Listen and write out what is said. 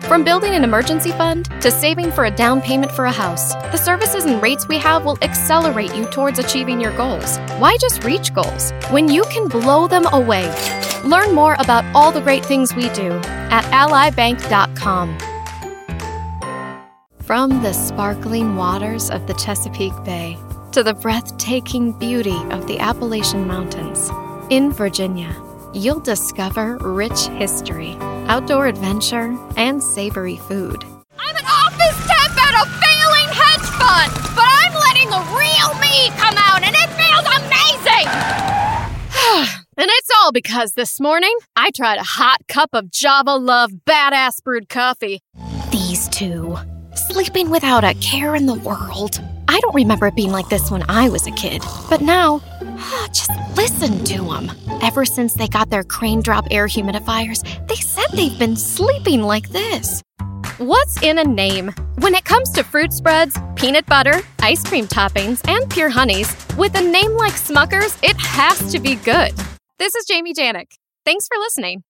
From building an emergency fund to saving for a down payment for a house, the services and rates we have will accelerate you towards achieving your goals. Why just reach goals when you can blow them away? Learn more about all the great things we do at allybank.com. From the sparkling waters of the Chesapeake Bay to the breathtaking beauty of the Appalachian Mountains, in Virginia, you'll discover rich history, outdoor adventure, and savory food. I'm an office temp at a failing hedge fund, but I'm letting the real me come out, and it feels amazing! And it's all because this morning, I tried a hot cup of Java Love badass brewed coffee. These two, sleeping without a care in the world. I don't remember it being like this when I was a kid, but now, just listen to them. Ever since they got their crane drop air humidifiers, they said they've been sleeping like this. What's in a name? When it comes to fruit spreads, peanut butter, ice cream toppings, and pure honeys, with a name like Smucker's, it has to be good. This is Jamie Janik. Thanks for listening.